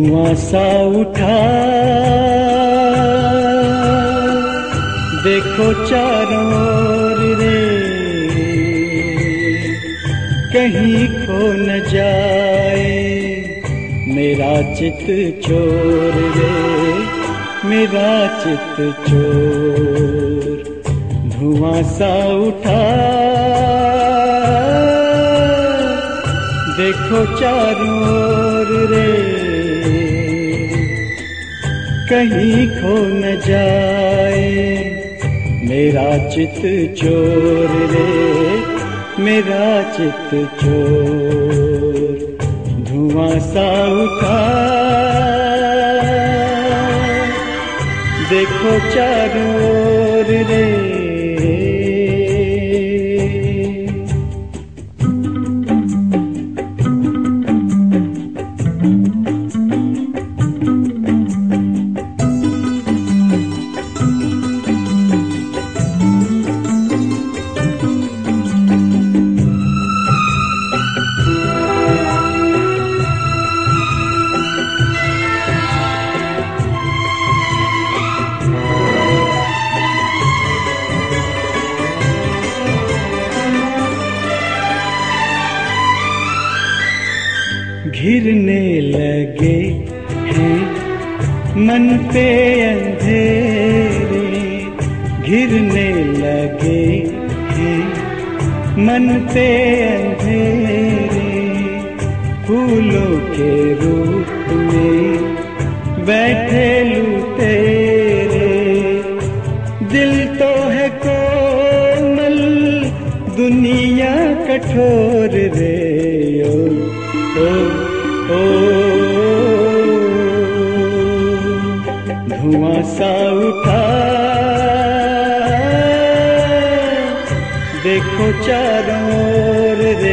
धुआं सा उठा, देखो चारों ओर रे, कहीं खो न जाए मेरा चित चोर रे, मेरा चित चोर। धुआं सा उठा, देखो चारों ओर रे, कहीं खो न जाए मेरा चित चोर रे, मेरा चित चोर। धुआं सा उठा, देखो चारों ओर रे। घिरने लगे हैं मन पे अंधेरे, घिरने लगे हैं मन पे अंधेरे। फूलों के रूप में बैठे लुटेरे, दिल तो है कोमल दुनिया कठोर रे। ओ ओ धुआं सा उठा, देखो चारों ओर रे।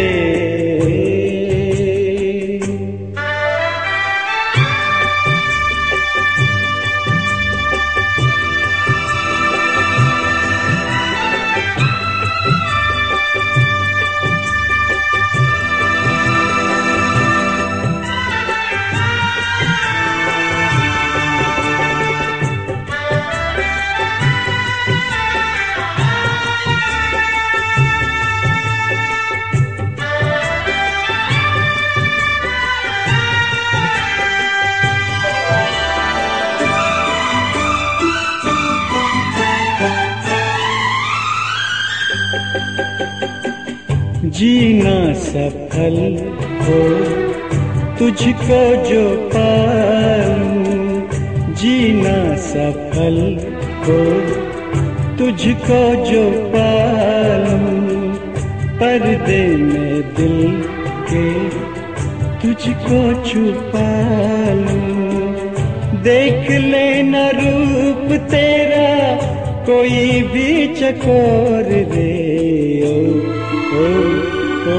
जीना सफल हो तुझको जो पालूं, जीना सफल हो तुझको जो पालूं। पर्दे में दिल के तुझको छुपा लूं। देख लेना रूप तेरा कोई भी चकोर रे। ओ ओ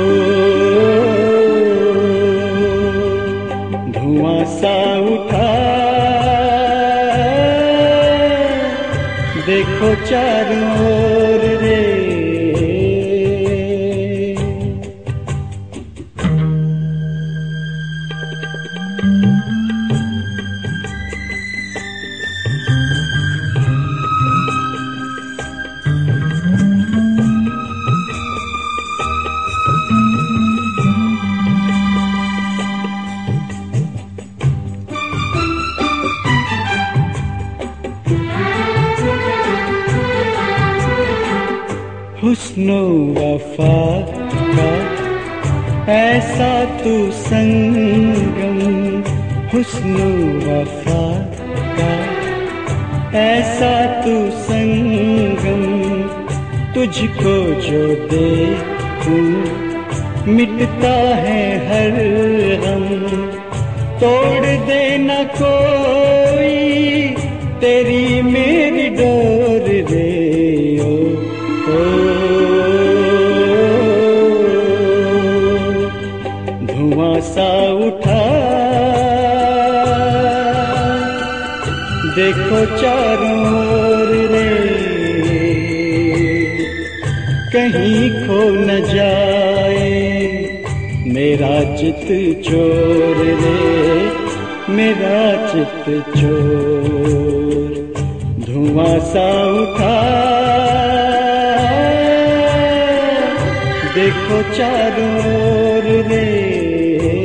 धुआं सा उठा, देखो चारों ओर रे। हुस्नो वफा का ऐसा तू संगम, हुस्नो वफा का ऐसा तू संगम। तुझको जो देखूं मिटता है हर गम। तोड़ देना कोई तेरी मेरी डोर रे। धुआं सा उठा, देखो चारों ओर रे। कहीं खो न जाए मेरा चित चोर रे, मेरा चित्त चोर धुआं सा उठा। देखो चारों ओर रे